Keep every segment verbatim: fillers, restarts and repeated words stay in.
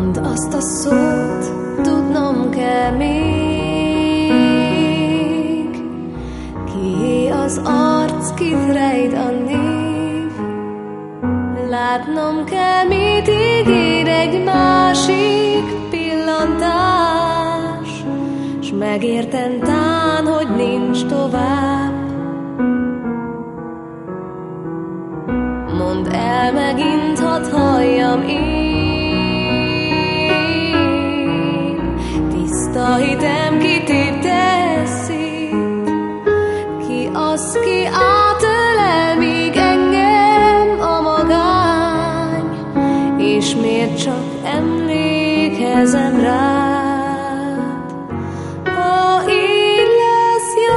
Mondd azt a szót, tudnom kell még, kié az arc, kit rejt a név. Látnom kell, mit ígér egy másik pillantás, s megértem tán, hogy nincs tovább. Mondd el megint, hadd halljam én, tiszta hitem kitépte szét. Ki az, ki átölel még engem a magány, és miért csak emlékezem rád? Ha így lesz, jó,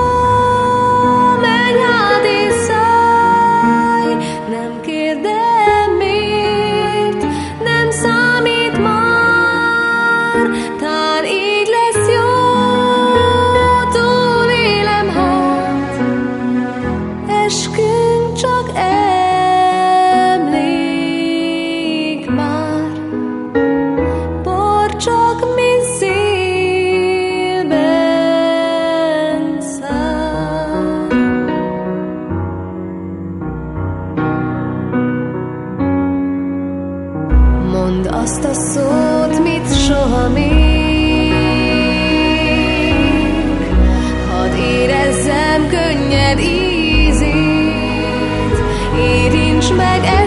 menj hát és szállj, nem kérdem miért, nem számít már, tán így lesz jó, túlélem hát, eskünk csak emlék már, bor csak mi szélben száll. Mondd azt a szót, mit soha még, hadd érezzem könnyed ízét, érints meg